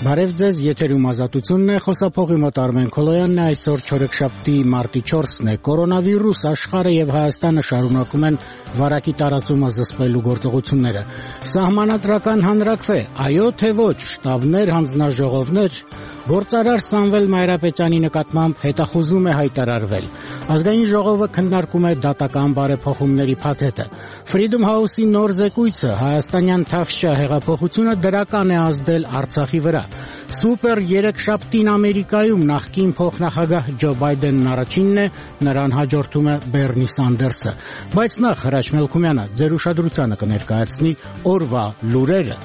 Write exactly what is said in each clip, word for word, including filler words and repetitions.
Բարև ձեզ, եթերում ազատությունն է, խոսափողի մոտ Արմեն Քոլոյանն է, այսօր չորեքշաբթի մարտի չորսն է, կորոնավիրուս աշխարհը եւ Հայաստանը շարունակում են վարակի տարածումը զսպելու գործողությունները, սահմանադրական հանրաքվե, այո թե ոչ, շտաբներ, հանձնաժողովներ, գործարար Սամվել Մայրապետյանի նկատմամբ հետախուզում է հայտարարվել, ազգային ժողովը քննարկում է դատական բարեփոխումների փաթեթը, Freedom House-ի նոր զեկույցը, հայաստանյան Թավշյա հեղափոխությունը դրական է ազդել Արցախի վրա, Սուպեր երեքշաբթին Ամերիկայում նախկին փոխնախագահ Ջո Բայդենն առաջինն է, նրան հաջորդում է Բեռնի Սանդերսը, բայց նախ Հրաչ Մելքումյանը ձեր ուշադրությանը կներկայացնի օրվա լուրերը։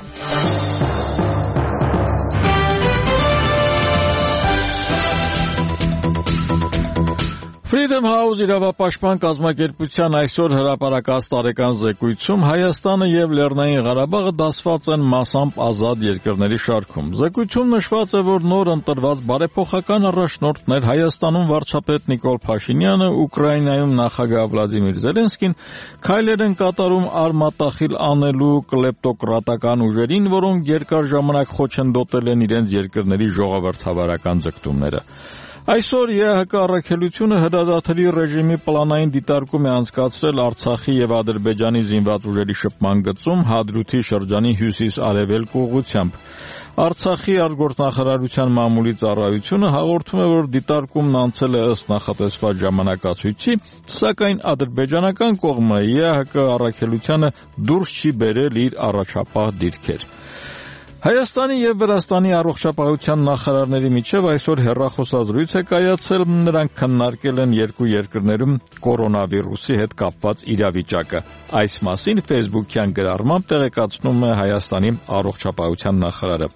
Freedom House իրավապաշտպան կազմակերպության այսօր հրապարակած տարեկան զեկույցում Հայաստանը եւ Լեռնային Ղարաբաղը դասված են մասամբ ազատ երկրների շարքում։ Զեկույցում նշված է, որ նոր ընտրված բարեփոխական առաջնորդներ Հայաստանում վարչապետ Նիկոլ Փաշինյանը, Ուկրաինայում նախագահ Վլադիմիր Զելենսկին քայլեր են կատարում արմատախիլ անելու կլեպտոկրատական ուժերին, որոնք երկար ժամանակ խոչընդոտել են իրենց երկրների ժողովրդավարական ձգտումները։ Այսօր ԵԱՀԿ առաքելությունը հրադադարի ռեժիմի պլանային դիտարկում է անցկացրել Արցախի եւ Ադրբեջանի զինված ուժերի շփման գծում Հադրութի շրջանի հյուսիս-արևելք ուղղությամբ։ Արցախի արտգործնախարարության մամուլի ծառայությունը հաղորդում է, որ դիտարկումն անցել է ըստ նախատեսված ժամանակացույցի, սակայն ադրբեջանական կողմը ԵԱՀԿ առաքելությանը դուրս չի բերել իր առաջապահ դիրքեր։ Հայաստանի եւ Վրաստանի առողջապահության նախարարների միջև այսօր հեռախոսազրույց է կայացել, նրանք քննարկել են երկու երկրներում կորոնավիրուսի հետ կապված իրավիճակը։ Այս մասին Facebook-յան գրառմամբ տեղեկացնում է Հայաստանի առողջապահության նախարարը։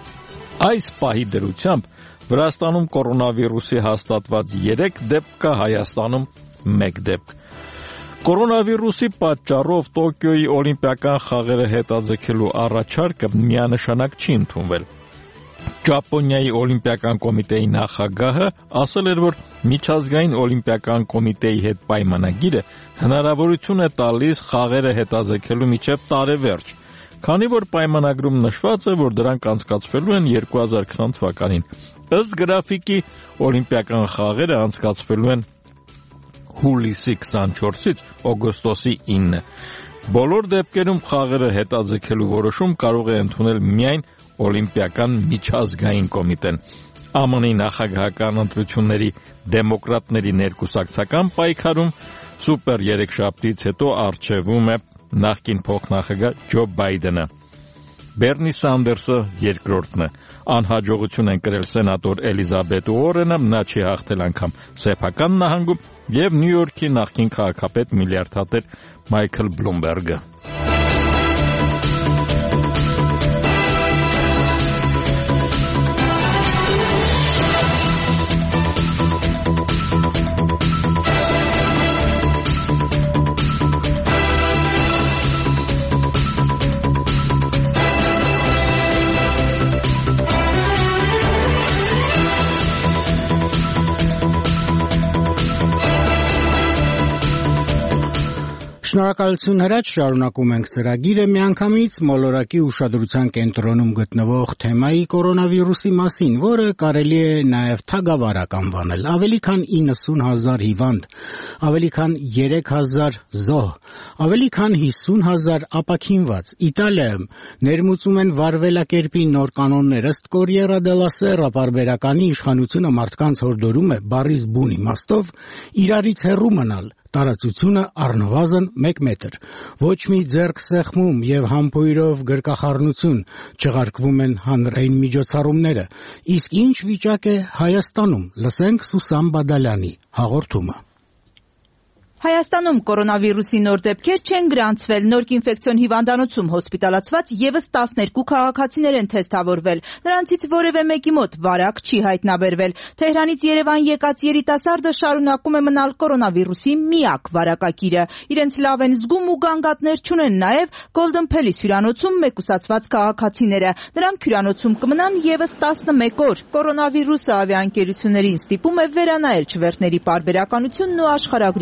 Այս պահի դրությամբ Վրաստանում կորոնավիրուսի հաստատված երեք դեպք կա, Հայաստանում մեկ դեպք։ Կորոնավիրուսի պատճառով Տոկիոյի օլիմպիական խաղերը հետաձգելու առաջարկը միանշանակ չի ընդունվել։ Ճապոնիայի օլիմպիական կոմիտեի նախագահը ասել էր, որ միջազգային օլիմպիական կոմիտեի հետ պայմանագիրը հնարավորություն է տալիս խաղերը հետաձգելու մինչև տարեվերջ, քանի որ պայմանագրում նշված է, որ դրանք անցկացվելու են երկու հազար քսան թվականին։ Ըստ գրաֆիկի օլիմպիական խաղերը անցկացվելու են հուլիսի քսանչորսից օգոստոսի ինը։ Բոլոր դեպքերում խաղերը հետաձգելու որոշում կարող է ընդունել միայն օլիմպիական միջազգային կոմիտեն։ ԱՄՆ-ի նախագահական ընտրությունների դեմոկրատների ներկուսակցական պայքարում սուպեր երեքշաբթից հետո առջևում է նախկին փոխնախագահ Ջո Բայդենը։ Բեռնի Սանդերսը երկրորդն է։ Անհաջողություն են կրել սենատոր Էլիզաբետ Ուորենը, նա չի հաղթել անգամ Սեփական նահանգում, եւ Նյու Յորքի նախկին քաղաքապետ միլիարդատեր Մայքլ Բլումբերգը։ Շնորհակալություն Հրաչ, շարունակում ենք ծրագիրը միանգամից մոլորակի ուշադրության կենտրոնում գտնվող թեմայի կորոնավիրուսի մասին, որը կարելի է նաև թագավարակ անվանել։ Ավելի քան իննսուն հազար հիվանդ, ավելի քան երեք հազար զոհ, ավելի քան հիսուն հազար ապաքինված։ Իտալիայում ներմուծում են վարվելակերպի նոր կանոններ, ըստ Կորիերա դելա Սերա պարբերականի իշխանությունը մարդկանց հորդորում է բառից բուն իմաստով իրարից հեռու մնալ։ Տարածությունը առնվազն մեկ մետր, ոչ մի ձեռք սեղմում եւ համբույրով գրկախառնություն, չեղարկվում են հանրային միջոցառումները, իսկ ինչ վիճակ է Հայաստանում, լսենք Սուսան Բադալյանի հաղորդումը։ Հայաստանում կորոնավիրուսի նոր դեպքեր չեն գրանցվել, նոր ինֆեկցիոն հիվանդանոցում հոսպիտալացված եւս տասներկու քաղաքացիներ են թեստավորվել, նրանցից որևէ մեկի մոտ վարակ չի հայտնաբերվել։ Թեհրանից Երևան եկած երիտասարդը շարունակում է մնալ կորոնավիրուսի միակ վարակակիրը։ Իրենց լավ են զգում ու գանգատներ չունեն նաեւ Golden Palace հյուրանոցում մեկուսացված քաղաքացիները։ Նրանք հյուրանոցում կմնան եւս տասնմեկ օր։ Կորոնավիրուսը ավիաընկերություններին ստիպում է վերանայել չվերթների պարբերականությունն ու աշխարհագրությունը։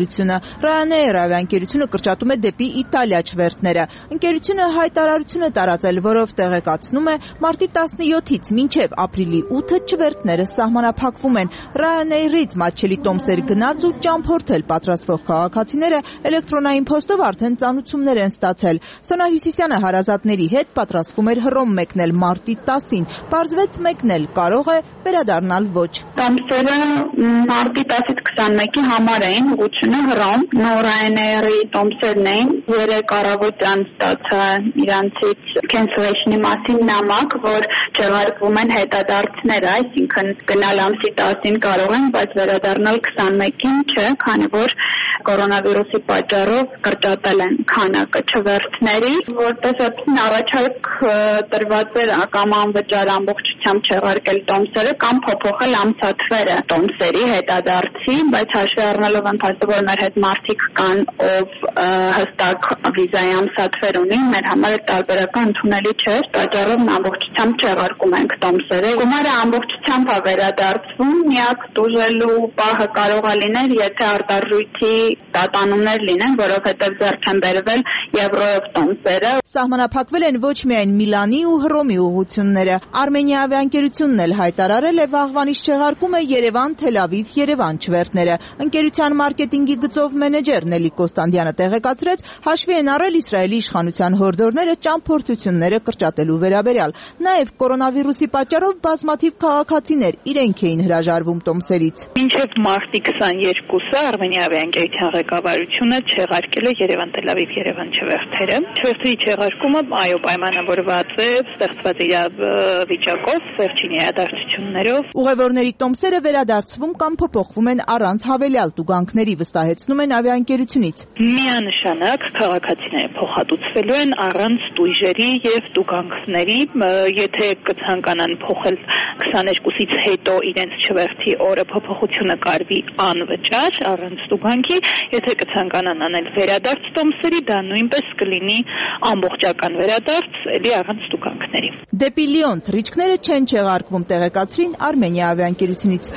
Ryanair ավիաընկերությունը կրճատում է դեպի Իտալիա չվերթները։ Ընկերությունը հայտարարություն է տարածել, որով տեղեկացնում է մարտի տասնյոթից մինչև ապրիլի ութը չվերթները սահմանափակվում են։ Ryanair-ից մատչելի տոմսեր գնած ու ճամփորդել պատրաստվող քաղաքացիները էլեկտրոնային փոստով արդեն ծանուցումներ են ստացել։ Սոնա Հյուսիսյանը հարազատների հետ պատրաստվում էր Հռոմ մեկնել մարտի տասին, պարզվեց մեկնել կարող է, վերադառնալ ոչ։ Տոմսերը մարտի տասից քսանմեկի համար էին ուղղությունը Հռոմ, Ryanair-ի տոմսերն էին, երեք առավոտյան ստացա իրանցից cancellation-ի մասին նամակ, որ չեղարկվում են հետադարձները, այսինքն գնալ ամսի տասին կարող են, բայց վերադառնալ քսանմեկին չէ, քանի որ կորոնավիրուսի պատճառով կրճատել են քանակը չվերթների, որտեղ առաջարկ տրված էր կամ անվճար ամբողջությամբ չեղարկել տոմսերը կամ փոփոխել ամսաթվերը տոմսերի հետադարձի, բայց հաշվի առնելով ընթացքը, որ մեր հետ մարդիկ կան, ով հստակ վիզայի ամսաթվեր ունի, մեր համար տարբերական ընդունելի չէր, պատճառով ամբողջությամբ չեղարկում ենք տոմսերը։ Գումարը ամբողջությամբ է վերադարձվում, միակ տուժելու պահը կարող է լինել, եթե արտարժույթի տատանումներ լինեն, որովհետև ձեռք են բերվել եվրոյով տոմսերը։ Սահմանափակվել են ոչ միայն Միլանի ու Հռոմի ուղղությունները։ Արմենիա ավիաընկերությունն էլ հայտարարել է վաղվանից չեղարկում է Երևան, Թել Ավիվ, Երևան չվերթները։ Ընկերության մարքեթինգի գծով մենեջեր Նելի Կոստանդյանը տեղեկացրեց, հաշվի են առել Իսրայելի իշխանության հորդորները ճամփորդությունները կրճատելու վերաբերյալ։ Նաև կորոնավիրուսի պատճառով բազմաթիվ քաղաքացիներ իրենք էին հրաժարվում տոմսերից։ Մինչև մարտի քսաներկուսը Արմենիա ավիաընկերության ղեկավարությունը չեղարկել է Երևան-Թել Ավիվ, Երևան չվերթերը։ Չվերթերի չեղարկումը այո պայմանավորված է ստեղծված իրավիճակով, վերջին իրադարձություններով։ Ուղևորների տոմսերը վերադարձվում կամ փոփոխվում են առանց հավելյալ տուգանքների, վստահեցնում են ավիաընկերությունից։ Միանշանակ քաղաքացիները փոխհատուցվելու են առանց տույժերի եւ տուգանքների, եթե կցանկանան փոխել քսաներկուսից հետո իրենց չվերթի օրը փոփոխությունը կարվի անվճար, առանց տուգանքի, եթե կցանկանան անել վերադարձ տոմսերի, դա նույնպես կլինի ամբողջական վերադարձ, ելի առանց տուգանքների։ Դեպի Լիոն թռիչքները չեն չեղարկվում, տեղեկացրին Արմենիա ավիաընկերությունից։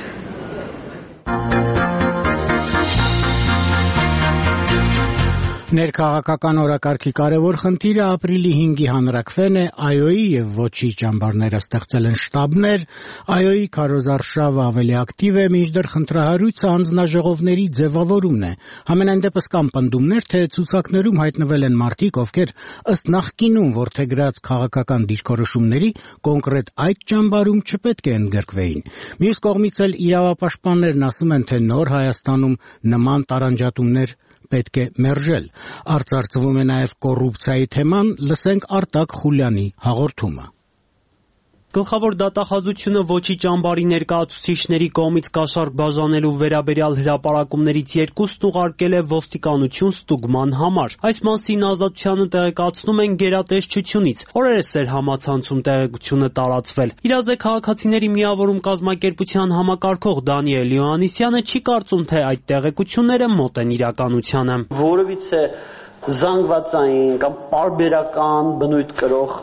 Ներքաղաքական օրակարգի կարևոր խնդիրը ապրիլի հինգի հանրաքվեն է, ԱՅՈ-ի եւ ոչի ճամբարները ստեղծել են շտաբներ, ԱՅՈ-ի քարոզարշավը ավելի ակտիվ է, մինչդեռ խնդրահարույցը հանձնաժողովների ձևավորումն է։ Համենայն դեպս կան պնդումներ, թե ցուցակներում հայտնվել են մարդիկ, ովքեր ըստ նախկինում որդեգրած քաղաքական դիրքորոշումների կոնկրետ այդ ճամբարում չպետք է ընդգրկվեին։ Մյուս կողմից էլ իրավապաշտպաններն ասում են, թե նոր Հայաստանում նման տարանջատումներ պետք է մերժել։ Արծարծվում է նաև կոռուպցիայի թեման, լսենք Արտակ Խուլյանի հաղորդումը։ Գլխավոր դատախազությունը ոչի ճամբարի ներկայացուցիչների կողմից կաշառք բաժանելու վերաբերյալ հրապարակումներից երկուսն ուղարկել է ոստիկանություն ստուգման համար։ Այս մասին Ազատությանը տեղեկացնում են գերատեսչությունից։ Օրերս էր համացանցում տեղեկությունը տարածվել։ Իրազե քաղաքացիների միավորում կազմակերպության համակարգող Դանիել Յոհաննիսյանը չի կարծում, թե այդ տեղեկությունները մոտ են իրականությանը։ Որովհետեւ զանգվածային կամ պարբերական բնույթ կրող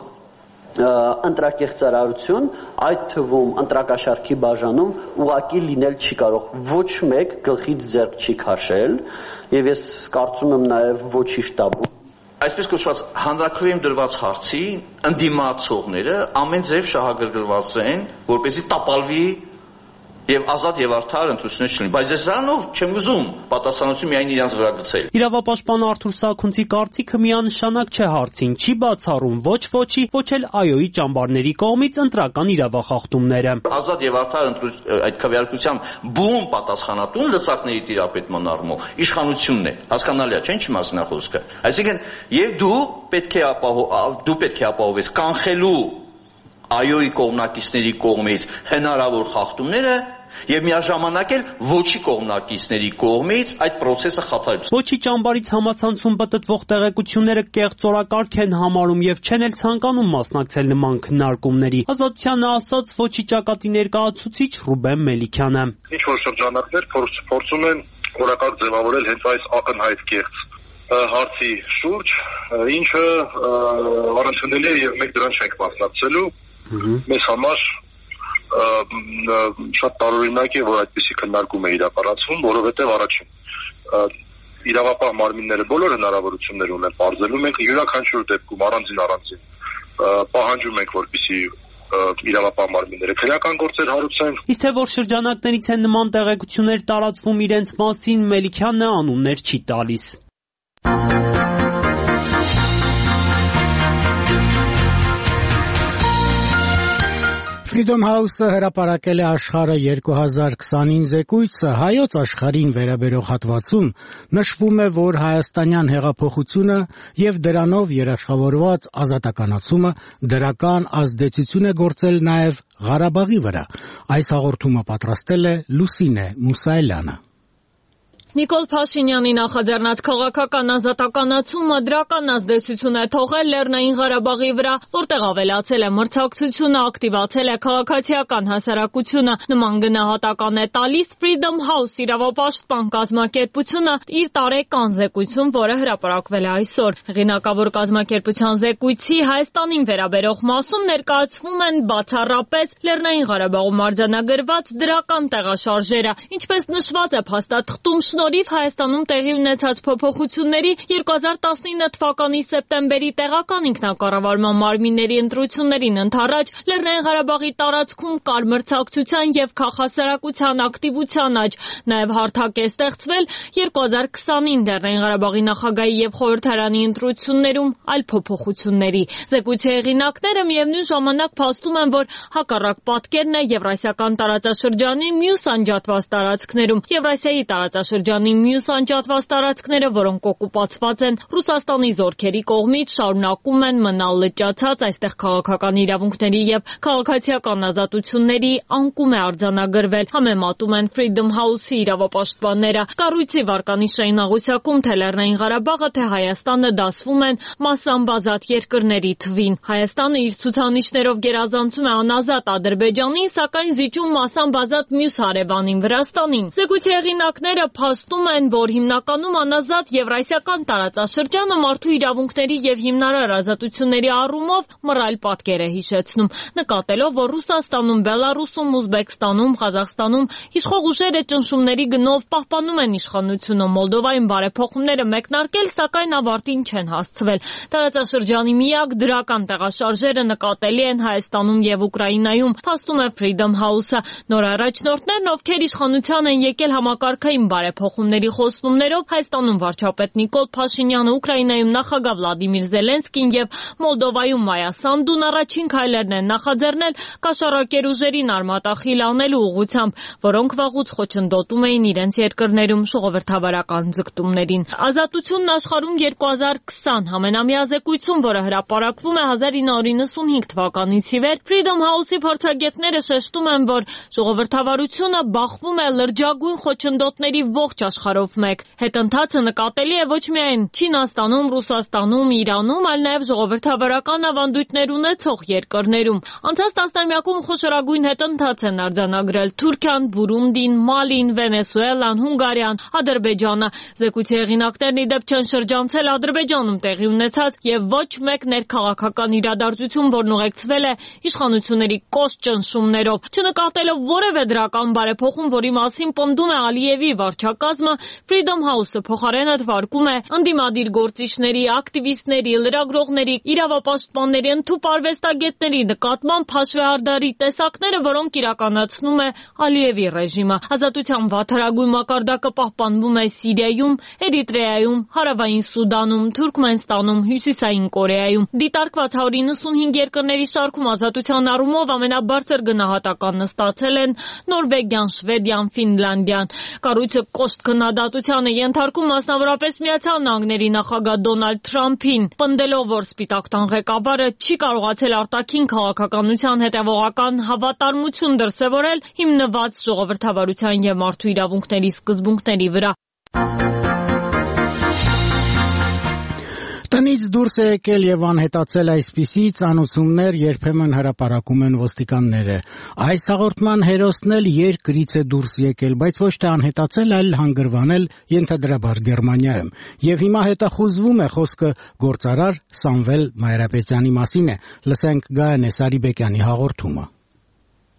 ընտրակեղծարարություն, այդ թվում ընտրակաշառքի բաժանում ուղղակի լինել չի կարող, ոչ մեկ գլխից ձեռք չի քաշել, եւ ես կարծում եմ նաեւ ոչի շտաբում այսպես կոչված հանրաքվեում դրված հարցի ընդդիմացողները ամեն ձև շահագրգռված են, որպեսզի տապալվի եւ ազատ եւ արդար ընտրություններ չլինի, բայց ես դրանով չեմ ուզում պատասխանատվություն միայն իրանց վրա գցել։ Իրավապաշտպան Արթուր Սաքունցի կարծիքը միանշանակ չէ հարցին, չի բացառում ոչ ոչի, ոչ էլ ԱՅՈ-ի ճամբարների կողմից ընտրական իրավախախտումները։ Ազատ եւ արդար ընտրություն այդ քվեարկության բուն պատասխանատուն լծակների տիրապետման առումով իշխանությունն է, հասկանալի է, չէ՞ ինչ մասն է խոսքը։ Այսինքն եւ դու պետք է ապահով դու պետք է ապահովես կանխելու ԱՅՈ-ի կողմնակիցների կողմից հնարավոր խախտումները եւ միաժամանակ էլ ոչի կողմնակիցների կողմից այդ process-ը խաթարել։ Ոչի ճամբարից համացանցում պատտվող տեղեկությունները կեղծորակարգ են համարում եւ չեն էլ ցանկանում մասնակցել նման քննարկումների։ Ազատությանը ասաց ոչի ճակատի ներկայացուցիչ Ռուբեն Մելիքյանը։ Ինչ որ շրջանակներ փորձում են օրակարգ ձևավորել հենց այս ակնհայտ կեղծ հարցի շուրջ, ինչը առնչվելի է եւ մենք դրան չենք մասնակցելու։ Մեզ համար շատ տարօրինակ է, որ այդպիսի քննարկում է իրականացվում, որովհետև առաջին իրավապահ մարմինները բոլոր հնարավորություններ ունեն բարձելու, մենք յուրաքանչյուր դեպքում առանձին առանձին պահանջում ենք, որպեսզի իրավապահ մարմինները քրեական գործեր հարուցեն։ Իսկ թե որ շրջանակներից են նման տեղեկություններ տարածվում իրենց մասին, Մելիքյանն անուններ չի տալիս։ Freedom House-ը հրապարակել է աշխարհը երկու հազար քսանին զեկույցը, հայոց աշխարհին վերաբերող հատվածում նշվում է, որ հայաստանյան հեղափոխությունը եւ դրանով երաշխավորված ազատականացումը դրական ազդեցություն է գործել նաեւ Ղարաբաղի վրա։ Այս հաղորդումը պատրաստել է Լուսինե Մուսայելյանը։ Նիկոլ Փաշինյանի նախաձեռնած քաղաքական ազատականացումը դրական ազդեցություն է թողել Լեռնային Ղարաբաղի վրա, որտեղ ավելացել է մրցակցությունը, ակտիվացել է քաղաքացիական հասարակությունը։ Նման գնահատական է տալիս Freedom House իրավապաշտպան կազմակերպությունը իր տարեկան զեկույցում, որը հրապարակվել է այսօր։ Հեղինակավոր կազմակերպության զեկույցի Հայաստանին վերաբերող մասում ներկայացվում են բացառապես Լեռնային Ղարաբաղում արձանագրված դրական տեղաշարժերը, ինչպես նշված է փաստաթղթում, շնորհիվ Հայաստանում տեղի ունեցած փոփոխությունների երկու հազար տասնինը թվականի սեպտեմբերի տեղական ինքնակառավարման մարմինների ընտրություններին ընդառաջ Լեռնային Ղարաբաղի տարածքում կար մրցակցության եւ քաղաքասարակության ակտիվության աճ, նաեւ հարթակ է ստեղծվել երկու հազար քսանին Լեռնային Ղարաբաղի նախագահի եւ խորհրդարանի ընտրություններում այլ փոփոխությունների։ Զեկույցի հեղինակները միևնույն ժամանակ փաստում են, որ հակառակ պատկերն է Եվրասիական տարածաշրջանի մյուս անջատված տարածքներում։ Եվրասիայի տարածաշրջանի մյուս անջատված տարածքները, որոնք օկուպացված են Ռուսաստանի զորքերի կողմից, շարունակում են մնալ լճացած, այստեղ քաղաքական իրավունքների եւ քաղաքացիական ազատությունների անկում է արձանագրվել, համեմատում են Freedom House-ի իրավապաշտպանները։ Կառույցի վարկանիշային աղյուսակում թե Լեռնային Ղարաբաղը, թե Հայաստանը դասվում են մասամբ ազատ երկրների թվին։ Հայաստանը իր ցուցանիշներով գերազանցում է անազատ Ադրբեջանին, սակայն զիջում մասամբ ազատ մյուս հարևանին Վրաստանին։ Զեկույցի հեղինակները փաստում են, որ հիմնականում անազատ Եվրասիական տարածաշրջանը մարդու իրավունքների եւ հիմնարար ազատությունների առումով մռայլ պատկեր է հիշեցնում, նկատելով, որ Ռուսաստանում, Բելարուսում, Ուզբեկստանում, Ղազախստանում իշխող ուժերը ճնշումների գնով պահպանում են իշխանությունը, Մոլդովայում բարեփոխումները մեկնարկել, սակայն ավարտին չեն հասցվել։ Տարածաշրջանի միակ դրական տեղաշարժերը նկատելի են Հայաստանում եւ Ուկրաինայում, փաստում է Freedom House-ը։ Նոր առաջնորդներն, ովքեր իշխանության են եկել համակարգային բարեփոխումների խոստումներով, Հայաստանում վարչապետ Նիկոլ Փաշինյանը, Ուկրաինայում նախագահ Վլադիմիր Զելենսկին եւ Մոլդովայում Մայա Սանդուն առաջին քայլերն են նախաձեռնել կաշառակեր ուժերին արմատախիլ անելու ուղղությամբ, որոնք վաղուց խոչընդոտում էին իրենց երկրներում ժողովրդավարական ձգտումներին։ Ազատությունն աշխարհում երկու հազար քսան համենամյա զեկույցում, որը հրապարակվում է հազար ինը հարյուր նվաթ թվականից ի վեր, Freedom House-ի փորձագետները շեշտում են, որ ժողովրդավարությունը բախվում է լրջագույն խոչընդոտների ողջ աշխարհով մեկ։ Հետընթացը նկատելի է ոչ միայն Չինաստանում, Ռուսաստանում, Իրանում, այլ նաև ժողովրդավարական ավանդույթներ ունեցող երկրներում։ Անցած տասնամյակում խոշորագույն հետընթաց են արձանագրել Թուրքիան, Բուրունդին, Մալին, Վենեսուելան, Հունգարիան, Ադրբեջանը։ Զեկույցի հեղինակներն ի դեպ չեն շրջանցել Ադրբեջանում տեղի ունեցած եւ ոչ մեկ ներքաղաքական իրադարձություն, որն ուղեկցվել է իշխանությունների կոշտ ճնշումներով, չնկատելով որևէ դրական բարեփոխում, որի մասին պնդում է Ալիևի վարչակազմը, Freedom House-ը փոխարենը թվարկում է ընդդիմադիր գործիչների, ակտիվիստների, լրագրողների, իրավապաշտպանների, ընդհուպ արվեստագետների նկատմամբ հաշվեհարդարի տեսակները, որոնք իրականացնում է Ալիևի ռեժիմը։ Ազատության վատթարագույն մակարդակը պահպանվում է Սիրիայում, Էրիտրեայում, Հարավային Սուդանում, Թուրքմենստանում, Հյուսիսային Կորեայում։ Դիտարկված հարյուր իննսունհինգ երկրների շարքում ազատության առումով ամենաբարձր գնահատականն ստացել են Նորվեգիան, Շվեդիան, Ֆինլանդիան։ Կառույցը կոշտ քննադատության է ենթարկում մասնավորապես Միացյալ Նահանգների նախագահ Դոնալդ Թրամփին, պնդելով, որ Սպիտակ տան ղեկավարը չի կարողացել արտաքին քաղաքականության հետևողական հավատարմություն դրսևորել հիմնված ժողովրդավարության եւ մարդու իրավունքների սկզբունքների վրա։ Տնից դուրս է եկել եւ անհետացել այսպիսի ծանուցումներ երբեմն հրապարակում են ոստիկանները։ Այս հաղորդման հերոսն էլ երկրից է դուրս եկել, բայց ոչ թե անհետացել, այլ հանգրվանել ենթադրաբար Գերմանիայում։ Եվ հիմա հետախուզվում է, խոսքը գործարար Սամվել Մայրապետյանի մասին է։ Լսենք Գայանե Սարիբեկյանի հաղորդումը։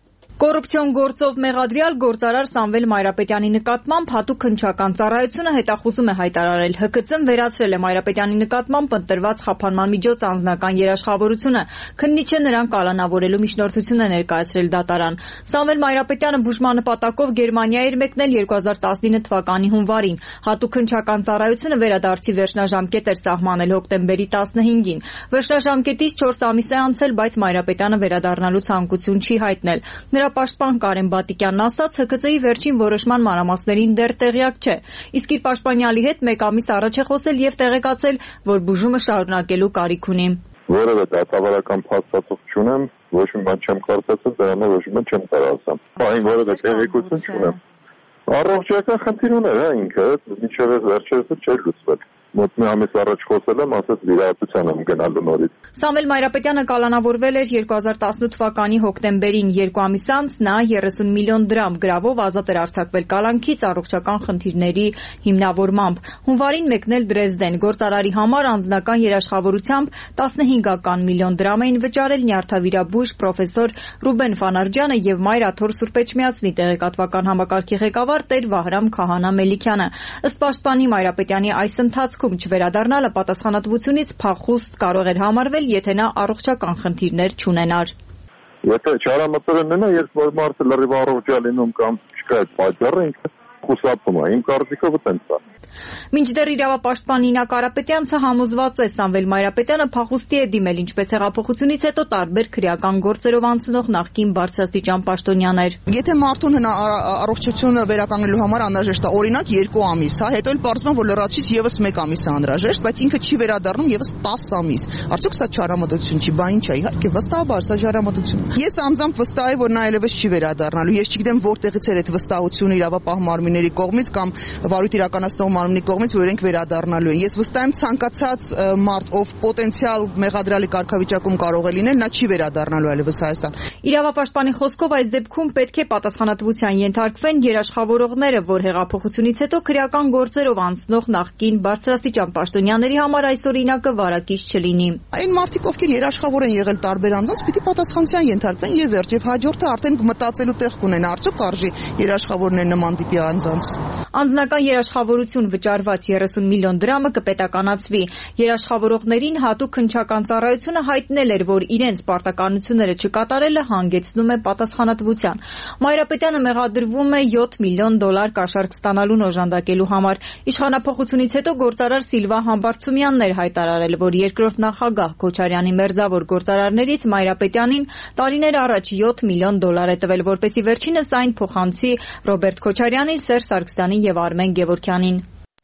Կոռուպցիոն գործով մեղադրյալ գործարար Սամվել Մայրապետյանի նկատմամբ հատուկ հնչական ծառայությունը հետախուզում է հայտարարել։ Հ Կ Ծ-ն վերացրել է Մայրապետյանի նկատմամբ ընտրված խափանման միջոց անձնական երաշխավորությունը։ Քննիչը նրան կալանավորելու միջնորդություն է ներկայացրել դատարան։ Սամվել Մայրապետյանը բուժման նպատակով Գերմանիա էր մեկնել երկու հազար տասնինը թվականի հունվարին։ Հատուկ հնչական ծառայությունը վերադարձի վերջնաժամկետ էր սահմանել հոկտեմբերի տասնհինգին։ Վերջնաժամկետից չորս ամիս է անցել, բայց Մայրապետյանը վերադառնալու ցանկություն չի հայտնել։ Նրա պաշտպան Կարեն Բատիկյանն ասաց, Հ Կ Ծ-ի վերջին որոշման մանրամասներին դեռ տեղյակ չէ։ Իսկ իր պաշտպանյալի հետ մեկ ամիս առաջ է խոսել եւ տեղեկացել, որ բուժումը շարունակելու կարիք ունի։ Որևէ դատավարական փաստաթուղթ չունեմ, ոչ մի բան չեմ կարծացել, դրանով ոչ մի բան չեմ տարածում։ Այն որևէ տեղեկություն չունեմ։ Առողջական խնդիր ուներ, հա ինքը, մինչև վերջերս չէր լուծվել։ Մոտ մի ամիս առաջ խոսել եմ, ասաց վիրահատության եմ գնալու նորից։ Սամվել Մայրապետյանը կալանավորվել էր երկու հազար տասնութ թվականի հոկտեմբերին, երկու ամիս անց նա երեսուն միլիոն դրամ գրավով ազատ էր արձակվել կալանքից առողջական խնդիրների հիմնավորմամբ։ Հունվարին մեկնել Դրեզդեն, գործարարի համար անձնական երաշխավորությամբ տասնհինգական միլիոն դրամ էին վճարել նյարդավիրաբույժ պրոֆեսոր Ռուբեն Ֆանարջյանը եւ Մայր Աթոռ Սուրբ Էջմիածնի տեղեկատվական համակարգի ղեկավար Տեր Վահրամ Քահանա Մելիքյանը։ Ըստ պաշտպանի Մայրապետյանի այս ընթացքում չվերադառնալը պատասխանատվությունից փախուստ կարող էր համարվել, եթե նա առողջական խնդիրներ չունենար։ Եթե չարամտորեն նենա, երբ որ մարդը լրիվ առողջ է լինում կամ չկա այդ պատճառը, ինքը խուսափում է։ Իմ կարծիքով այդպես է։ Մինչդեռ իրավապաշտպան Նինա Կարապետյանցը համոզված է, Սամվել Մայրապետյանը փախուստի է դիմել ինչպես հեղափոխությունից հետո տարբեր քրեական գործերով անցնող նախկին բարձրաստիճան պաշտոնյաներ։ Եթե մարդուն առողջությունը վերականգնելու համար անհրաժեշտ է օրինակ երկու ամիս, հա, հետո էլ պարզվում է, որ լրացուցիչ եւս մեկ ամիս է անհրաժեշտ, բայց ինքը չի վերադառնում եւս տասը ամիս։ Արդյոք սա չարամտություն չի, բա ինչ է, իհարկե վստահաբար սա չարամտություն է։ Ես անձամբ վստահ եմ, որ նա այլևս չի վերադառնալու։ Ես չգիտեմ որտեղից էր այդ վստահությունը իրավապահ մարմինների կողմից կամ վարույթ իրականացնող մարմնի կողմից, որ իրենք վերադառնալու են։ Ես վստահ եմ ցանկացած մարդ, ով պոտենցիալ մեղադրյալի կարգավիճակում կարող է լինել, նա չի վերադառնալու այլևս Հայաստան։ Իրավապաշտպանի խոսքով այս դեպքում պետք է պատասխանատվության ենթարկվեն երաշխավորողները, որ հեղափոխությունից հետո քրեական գործերով անցնող նախկին բարձրաստիճան պաշտոնյաների համար այս օրինակը վարակիչ չլինի։ Այն մարդիկ, ովքեր երաշխավոր են եղել տարբեր անձանց, պիտի պատասխանատվության ենթարկվեն եւ վերջ, եւ հաջորդը արդեն մտածելու տեղ կունենա, արդյոք արժի երաշխավորներ նման տիպի անձանց։ Անձնական երաշխավորություն վճարված երեսուն միլիոն դրամը կպետականացվի։ Երաշխավորողներին հատուկ հնչական ծառայությունը հայտնել էր, որ իրենց պարտականությունները չկատարելը հանգեցնում է պատասխանատվության։ Մայրապետյանը մեղադրվում է յոթ միլիոն դոլար կաշառք ստանալուն օժանդակելու համար։ Իշխանափոխությունից հետո գործարար Սիլվա Համբարձումյանն էր հայտարարել, որ երկրորդ նախագահ Քոչարյանի մերձավոր գործարարներից Մայրապետյանին տարիներ առաջ յոթ միլիոն դոլար է տվել, որպեսզի վերջինս այն փոխանցի Ռոբերտ Քոչարյանին, Սերժ Սարգսյանին եւ Արմեն Գևորգյանին։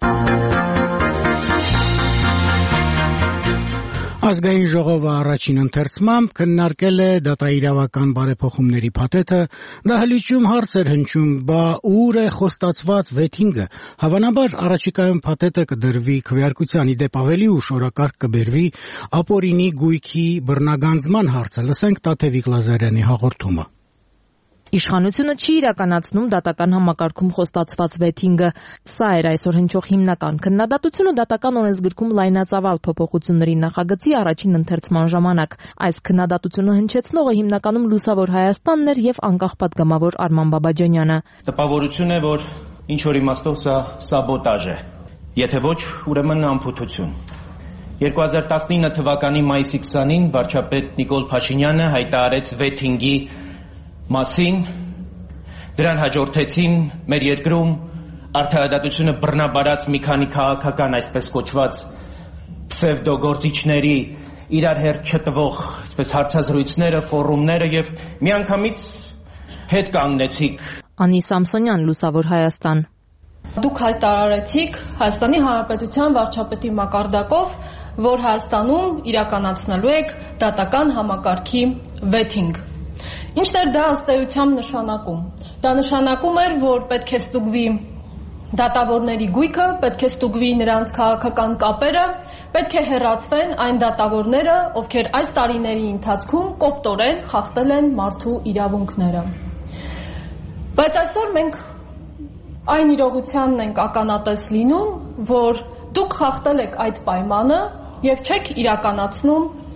Ազգային ժողովը առաջին ընթերցմամբ քննարկել է դատաիրավական բարեփոխումների փաթեթը, դահլիճում հարց էր հնչում, բա ուր է խոստացված վեթինգը։ Հավանաբար առաջիկայում փաթեթը կդրվի քվեարկության, ի դեպ ավելի ուշ օրակարգ կբերվի ապօրինի գույքի բռնագանձման հարցը։ Լսենք Տաթևիկ Լազարյանի հաղորդումը։ Իշխանությունը չի իրականացնում դատական համակարգում խոստացված վեթինգը։ Սա էր այսօր հնչող հիմնական քննադատությունը դատական օրենսգրքում լայնածավալ փոփոխությունների նախագծի առաջին ընթերցման ժամանակ։ Այս քննադատությունը հնչեցնողը հիմնականում Լուսավոր Հայաստանն էր եւ անկախ պատգամավոր Արման Բաբաջանյանը։ Տպավորություն է, որ ինչ որ իմաստով սա սաբոտաժ է, եթե ոչ, ուրեմն անփութություն։ երկու հազար տասնինը թվականի մայիսի քսանին վարչապետ Նիկոլ Փաշինյանը հայտարարեց վեթինգի մասին, դրան հաջորդեցին մեր երկրում արդարադատությունը բռնաբարած մի քանի քաղաքական, այսպես կոչված պսևդոգործիչների իրար հետ չտվող այսպես հարցազրույցները, ֆորումները եւ միանգամից հետ կանգնեցիք։ Անի Սամսոնյան, Լուսավոր Հայաստան։ Դուք հայտարարեցիք Հայաստանի Հանրապետության վարչապետի մակարդակով, որ Հայաստանում իրականացնելու եք դատական համակարգի վեթինգ։ Ինչն էր դա ըստ էության նշանակում։ Դա նշանակում էր, որ պետք է ստուգվի դատավորների գույքը, պետք է ստուգվի նրանց քաղաքական կապերը, պետք է հեռացվեն այն դատավորները, ովքեր այս տարիների ընթացքում կոպտորեն խախտել են մարդու իրավունքները։ Բայց այսօր մենք այն իրողությանն ենք ականատես լինում, որ դուք խախտել եք այդ պայմանը եւ չեք իրականացնում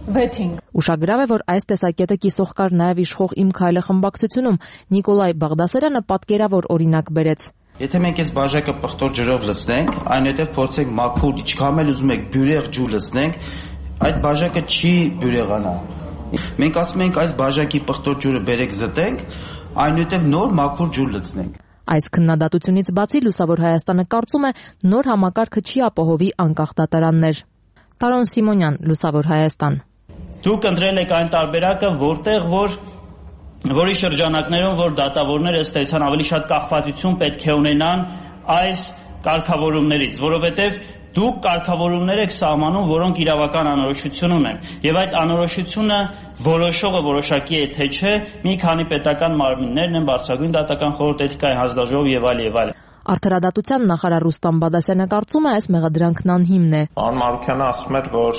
vetting։ Ուշագրավ է, որ այս տեսակետը կիսող կար նաև իշխող Իմ քայլը խմբակցությունում։ Նիկոլայ Բաղդասարյանը պատկերավոր օրինակ բերեց։ Եթե մենք այս բաժակը պղտոր ջրով լցնենք, այնուհետև փորձենք մաքուր, ինչքան էլ ուզում եք բյուրեղ ջուր լցնենք, այդ բաժակը չի բյուրեղանա։ Մենք ասում ենք այս բաժակի պղտոր ջուրը բերեք զտենք, այնուհետև նոր մաքուր ջուր լցնենք։ Այս քննադատությունից բացի Լուսավոր Հայաստանը կարծում է նոր համակարգը չի ապահովի անկախ դատարաններ։ Տարոն Սիմոնյան, Լուսավոր Հայաստան։ Դուք ընտրել եք այն տարբերակը, որտեղ որ որի շրջանակներում որ դատավորները ըստ էության ավելի շատ կախվածություն պետք է ունենան այս կարգավորումներից, որովհետև դուք կարգավորումներ եք սահմանում, որոնք իրավական անորոշություն ունեն, եւ այդ անորոշությունը որոշողը որոշակի է թե չէ, մի քանի պետական մարմիններն են, Բարձրագույն դատական խորհուրդ, Էթիկայի հանձնաժողով եւ այլ եւ այլ։ Արդարադատության նախարար Ռուստամ Բադասյանը կարծում է այս մեղադրանքն անհիմն է։ Պարոն Մարուքյանը ասում էր, որ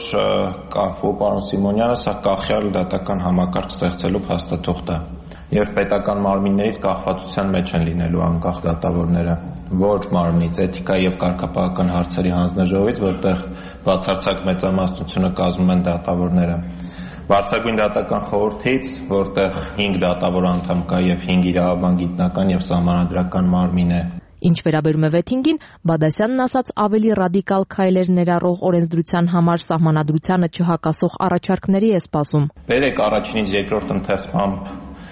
ու պարոն Սիմոնյանը սա կախյալ դատական համակարգ ստեղծելու փաստաթուղթ է եւ պետական մարմիններից կախվածության մեջ են լինելու անկախ դատավորները, ոչ մարմնից, Էթիկայի եւ կարգապահական հարցերի հանձնաժողովից, որտեղ բացարձակ մեծամասնությունը կազմում են դատավորները։ Բարձրագույն դատական խորհրդից, որտեղ հինգ դատավոր անդամ կա եւ հինգ իրավաբան գիտնական եւ սահմանադրական մարմին է։ Ինչ վերաբերում է վեթինգին, Բադասյանն ասաց ավելի ռադիկալ քայլեր ներառող օրենսդրության համար սահմանադրությանը չհակասող առաջարկների է սպասում։ Բերեք առաջինից երկրորդ ընթերցմամբ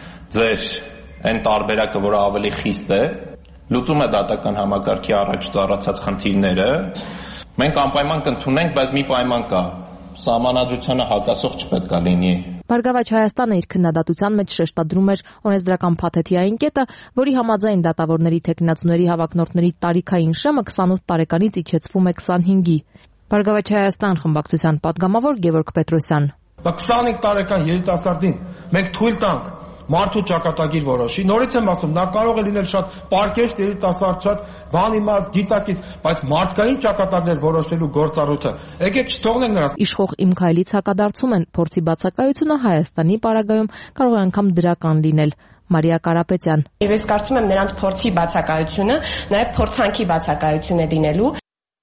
ձեր այն տարբերակը, որը ավելի խիստ է, լուծում է դատական համակարգի առաջ ծառացած խնդիրները։ Մենք անպայման կընդունենք, բայց մի պայման կա. սահմանադրությանը հակասող չպետք է լինի։ Բարգավաճ Հայաստանը իր քննադատության մեջ շեշտադրում էր օրենսդրական փաթեթի կետը, որի համաձայն դատավորների թեկնածուների հավակնորդների տարիքային շեմը քսանութ տարեկանից իջեցվում է քսանհինգի։ Բարգավաճ Հայաստան խմբակցության падգամավոր Գևորգ Պետրոսյան։ քսանհինգ տարեկան երիտասարդին մենք թույլ տանք մարդու ճակատագիր որոշի։ Նորից եմ ասում, նա կարող է լինել շատ պարկեշտ երիտասարդ, շատ բանիմաց, գիտակից, բայց մարդկային ճակատագրեր որոշելու գործառույթը եկեք չթողնենք նրանց։ Իշխող Իմ քայլից հակադարձում են, փորձի բացակայությունը Հայաստանի պարագայում կարող է անգամ դրական լինել։ Մարիա Կարապետյան։ Եվ ես կարծում եմ նրանց փորձի բացակայությունը նաև փորձանքի բացակայություն է լինելու։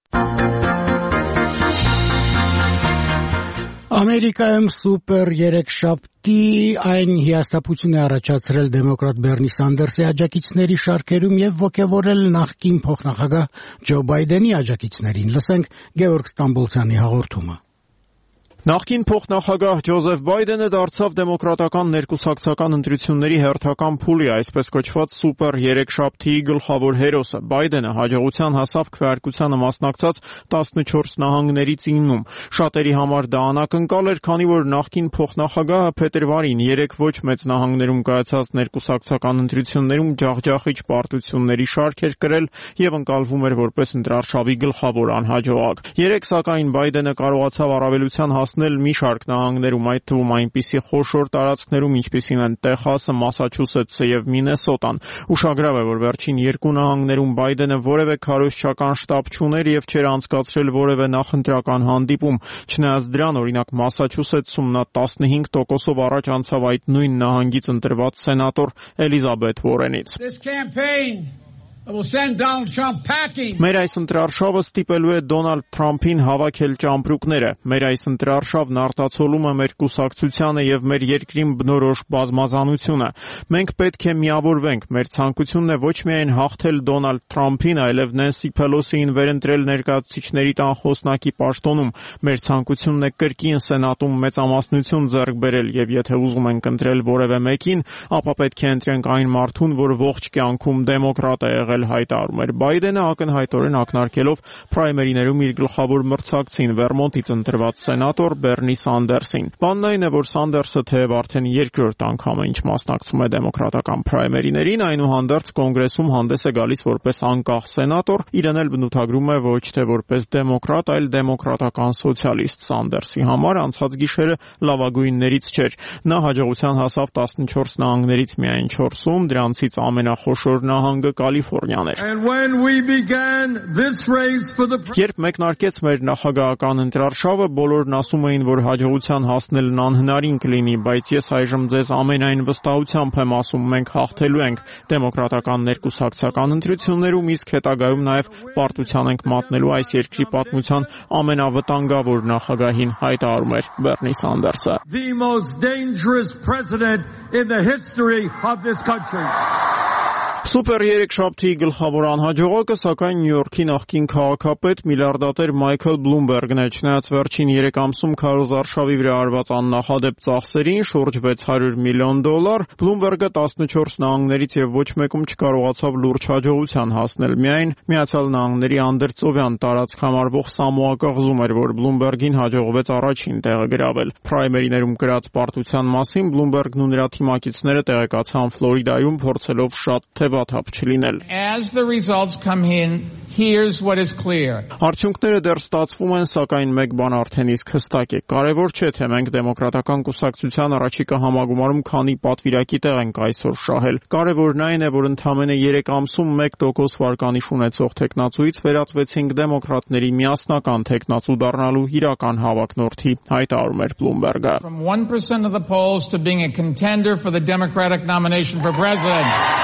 Ամերիկայում սուպեր երեքշաբթի այն հիասթափություն է առաջացրել դեմոկրատ Բերնի Սանդերսի աջակիցների շարքերում եւ ոգևորել նախկին փոխնախագահ Ջո Բայդենի աջակիցներին։ Լսենք Գևորգ Ստամբոլցյանի հաղորդումը։ Նախկին փոխնախագահ Ջոզեֆ Բայդենը դարձավ դեմոկրատական ներկուսակցական ընտրությունների հերթական փուլի, այսպես կոչված սուպեր երեքշաբթիի գլխավոր հերոսը։ Բայդենը հաջողության հասավ քվեարկությանը մասնակցած տասնչորս նահանգներից իննում։ Շատերի համար դա անակնկալ էր, քանի որ նախկին փոխնախագահը փետրվարին երեք ոչ մեծ նահանգներում կայացած ներկուսակցական ընտրություններում ջախջախիչ պարտությունների շարք էր կրել եւ ընկալվում էր որպես ընտրարշավի գլխավոր անհաջողակ։ Երեք սակայն Բայդենը կարողացավ առավելության հասնել մի շարք նահանգներում, այդ թվում այնպիսի խոշոր տարածքներում, ինչպիսին են Տեխասը, Մասաչուսեթսը եւ Մինեսոտան։ Ուշագրավ է, որ վերջին երկու նահանգներում Բայդենը որևէ քարոզչական շտաբ չուներ եւ չէր անցկացրել որևէ նախընտրական հանդիպում։ Չնայած դրան, օրինակ Մասաչուսեթսում նա տասնհինգ տոկոսով առաջ անցավ այդ նույն նահանգից ընտրված սենատոր Էլիզաբեթ Վորենից։ Մեր այս ընտրարշավը ստիպելու է Դոնալդ Թրամփին հավաքել ճամպրուկները։ Մեր այս ընտրարշավն արտացոլում է մեր կուսակցությանը եւ մեր երկրին բնորոշ բազմազանությունը։ Մենք պետք է միավորվենք։ Մեր ցանկությունն է ոչ միայն հաղթել Դոնալդ Թրամփին, այլև Նենսի Փելոսիին վերընտրել ներկայացուցիչների տան խոսնակի պաշտոնում։ Մեր ցանկությունն է կրկին Սենատում մեծամասնություն ձեռք բերել եւ եթե ուզում ենք ընտրել որևէ մեկին, ապա պետք է ընտրենք այն մարդուն, որ ողջ կյանքում դեմոկրատ է եղել, հայտարարում էր Բայդենը, ակնհայտորեն ակնարկելով պրայմերիներում իր գլխավոր մրցակցին Վերմոնտից ընտրված սենատոր Բերնի Սանդերսին։ Բանն այն է, որ Սանդերսը թեև արդեն երկրորդ անգամ է ինչ մասնակցում է դեմոկրատական պրայմերիներին, այնուհանդերձ կոնգրեսում հանդես է գալիս որպես անկախ սենատոր, իրեն էլ բնութագրում է ոչ թե որպես դեմոկրատ, այլ դեմոկրատական սոցիալիստ։ Սանդերսի համար անցած գիշերը լավագույններից չէր։ Նա հաջողության հասավ տասնչորս նահանգներից միայն չորսում, դրանցից ամենախոշոր նահանգը Կալիֆորնիա Կալիֆոռնիան էր։ Երբ մեկնարկեց մեր նախագահական ընտրարշավը, բոլորն ասում էին, որ հաջողության հասնելն անհնարին կլինի, բայց ես այժմ ձեզ ամենայն վստահությամբ եմ ասում, մենք հաղթելու ենք դեմոկրատական ներկուսակցական ընտրություններում, իսկ հետագայում նաև պարտության ենք մատնելու այս երկրի պատմության ամենավտանգավոր նախագահին, հայտարարում էր Բեռնի Սանդերսը։ The most dangerous president in the history of this country. Սուպեր երեքշաբթի գլխավոր անհաջողակը, սակայն Նյու Յորքի նախկին քաղաքապետ միլիարդատեր Մայքլ Բլումբերգն է, չնայած վերջին երեք ամսում քարոզարշավի վրա արված աննախադեպ ծախսերին, շուրջ վեց հարյուր միլիոն դոլար, Բլումբերգը տասնչորս նահանգներից եւ ոչ մեկում չկարողացավ լուրջ հաջողության հասնել։ Միայն Միացյալ Նահանգների անդրծովյան տարածք համարվող Սամոա կղզում էր, որ Բլումբերգին հաջողվեց առաջին տեղը գրավել։ Պրայմերիներում կրած պարտության մասին Բլումբերգն ու նրա թիմակիցները տեղեկացան Ֆլորիդայում, փորձելով շատ թեվաթափ չլինել։ As the results come in, here's what is clear. Արդյունքները դեռ ստացվում են, սակայն մեկ բան արդեն իսկ հստակ է։ Կարևոր չէ, թե մենք դեմոկրատական կուսակցության առաջիկա համագումարում քանի պատվիրակի տեղ ենք այսօր շահել։ Կարևորն այն է, որ ընդամենը երեք ամսում մեկ տոկոս վարկանիշ ունեցող տեխնացուից վերածվեցինք դեմոկրատների միասնական տեխնացու դառնալու իրական հավակնորդի, հայտարարում էր Բլումբերգը։ From one percent of the polls to being a contender for the Democratic nomination for president.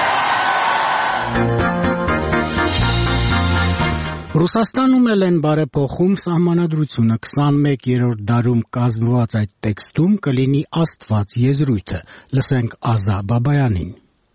Ռուսաստանում էլ են բարեփոխում սահմանադրությունը քսանմեկերորդ դարում կազմված այդ տեքստում կլինի Աստված եզրույթը։ Լսենք Ազա Բաբայանին։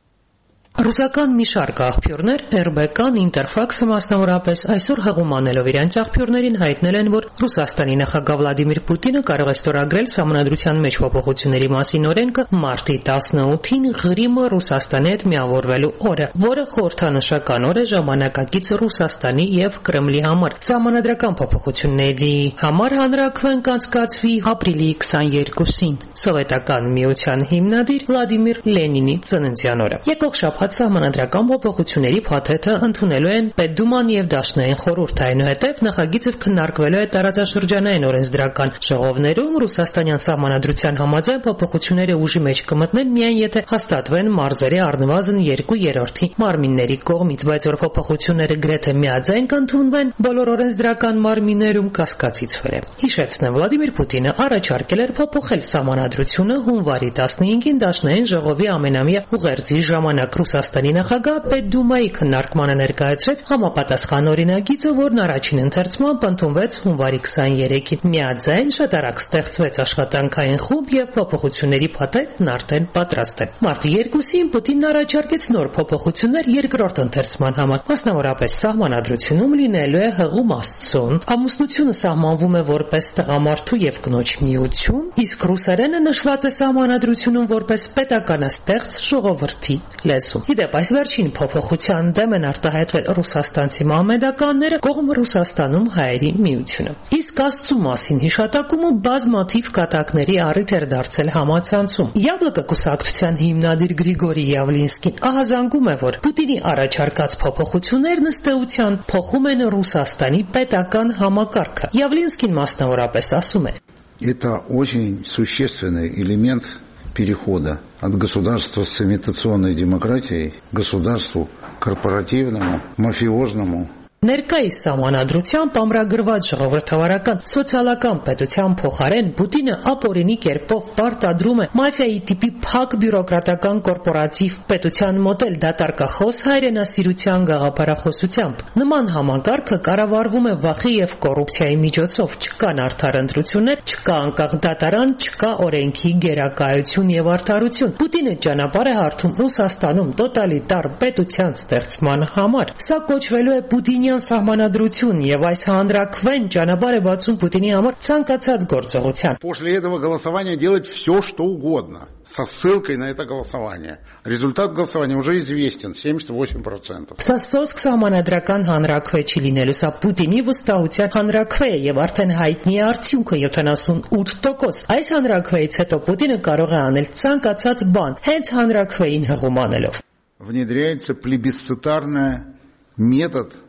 Ռուսական մի շարք աղբյուրներ, эр бэ կան, Ինտերֆաքսը մասնավորապես, այսօր հղում անելով իրենց աղբյուրներին հայտնել են, որ Ռուսաստանի նախագահ Վլադիմիր Պուտինը կարող է ստորագրել սահմանադրության մեջ փոփոխությունների մասին օրենքը մարտի տասնութին Ղրիմը Ռուսաստանի հետ միավորվելու օրը, որը խորհրդանշական օր է ժամանակակից Ռուսաստանի եւ Կրեմլի համար։ Սահմանադրական փոփոխությունների համար հանրաքվեն կանցկացվի ապրիլի քսաներկուսին, Սովետական միության հիմնադիր Վլադիմիր Լենինի ծննդյան օրը։ Եկող շաբաթ Սահմանադրական փոփոխությունների փաթեթը ընդունելու են Պետդուման եւ Դաշնային խորհուրդը, այնուհետև նախագիծը քննարկվելու է տարածաշրջանային օրենսդրական ժողովներում։ Ռուսաստանյան սահմանադրության համաձայն փոփոխությունները ուժի մեջ կմտնեն միայն եթե հաստատվեն մարզերի առնվազն երկու երրորդի մարմինների կողմից, բայց որ փոփոխությունները գրեթե միաձայն կընդունվեն բոլոր օրենսդրական մարմիններում կասկածից վեր է։ Հիշեցնեմ, Վլադիմիր Պուտինը առաջարկել էր փոփոխել սահմանադրությունը հունվարի տասնհինգին Դաշնային ժողովի ամենամյա ուղերձի ժամանակ։ Ռուսաստանի նախագահ Պետդումայի քննարկմանը ներկայացրեց համապատասխան օրինագիծը, որն առաջին ընթերցմամբ ընդունվեց հունվարի քսաներեքին։ Միաձայն շատ արագ ստեղծվեց աշխատանքային խումբ եւ փոփոխությունների փաթեթն արդեն պատրաստ է։ Մարտի երկուսին Պուտինն առաջարկեց նոր փոփոխություններ երկրորդ ընթերցման համար, մասնավորապես սահմանադրությունում լինելու է հղում աստծուն, ամուսնությունը սահմանվում է որպես տղամարդու եւ կնոջ միություն, իսկ ռուսերենը նշված է սահմանադրությունում որպես պետականաստեղծ ժողովրդի լեզու։ Իդեպ այս վերջին փոփոխության դեմ են արտահայտվել ռուսաստանցի մահմեդականները, կողմ Ռուսաստանում հայերի միությունը։ Իսկ Աստծու մասին հիշատակումը բազմաթիվ կատակների առիթ էր դարձել համացանցում։ Յաբլոկը կուսակցության հիմնադիր Գրիգորի Յավլինսկին ահազանգում է, որ Պուտինի առաջարկած փոփոխություններն ըստ էության փոխում են Ռուսաստանի պետական համակարգը։ Յավլինսկին մասնավորապես ասում է. Это очень существенный элемент перехода от государства с имитационной демократией к государству корпоративному, мафиозному. Ներկայիս սահմանադրությամբ ամրագրված ժողովրդավարական սոցիալական պետության փոխարեն Պուտինը ապօրինի կերպով պարտադրում է մաֆիայի տիպի փակ բյուրոկրատական կորպորատիվ պետության մոդել դատարկախոս հայրենասիրության գաղափարախոսությամբ։ Նման համակարգը կառավարվում է վախի եւ կոռուպցիայի միջոցով, չկան արդար ընտրություններ, չկա անկախ դատարան, չկա օրենքի գերակայություն եւ արդարություն։ Պուտինը ճանապարհ է հարթում Ռուսաստանում տոտալիտար պետության ստեղծման համար։ Սա կոչվելու է Պուտինի սահմանադրություն եւ այս հանրաքվեն ճանապարհ է բացում Պուտինի համար ցանկացած գործողության։ После этого голосования делать все, что угодно, со ссылкой на это голосование. Результат голосования уже известен, семьдесят восемь процентов. Սա սոսկ սահմանադրական հանրաքվե չի լինելու, սա Պուտինի վստահության հանրաքվե է եւ արդեն հայտնի է արդյունքը յոթանասունութ տոկոս։ Այս հանրաքվեից հետո Պուտինը կարող է անել ցանկացած բան, հենց հանրաքվեին հղում անելով։ Внедряется плебисцитарный метод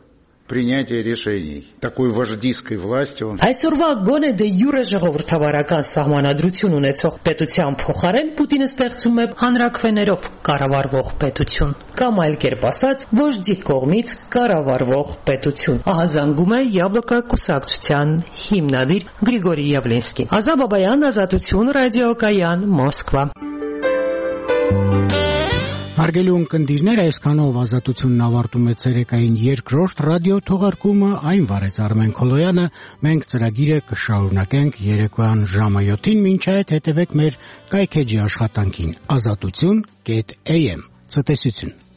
принятия решений. Такой вождистской власти он... Այսօրվա գոնե դե յուրե ժողովրդավարական սահմանադրություն ունեցող պետության փոխարեն Պուտինը ստեղծում է հանրաքվեներով կառավարվող պետություն, կամ այլ կերպ ասած, ոժդի կողմից կառավարվող պետություն։ Ահազանգում է Յաբլոկա կուսակցության հիմնադիր Գրիգորի Յավլինսկին։ Ազատ Բաբայան, Ազատություն, Ռադիոկայան, Մոսկվա։ Հարգելի ունկնդիրներ, այսքանով Ազատությունն ավարտում է ցերեկային երկրորդ ռադիո թողարկումը, այն վարեց Արմեն Քոլոյանը, մենք ծրագիրը կշարունակենք երեկոյան ժամը յոթին, մինչ այդ հետևեք մեր կայքեջի աշխատանքին ազատություն կետ էյ էմ, ցտեսություն։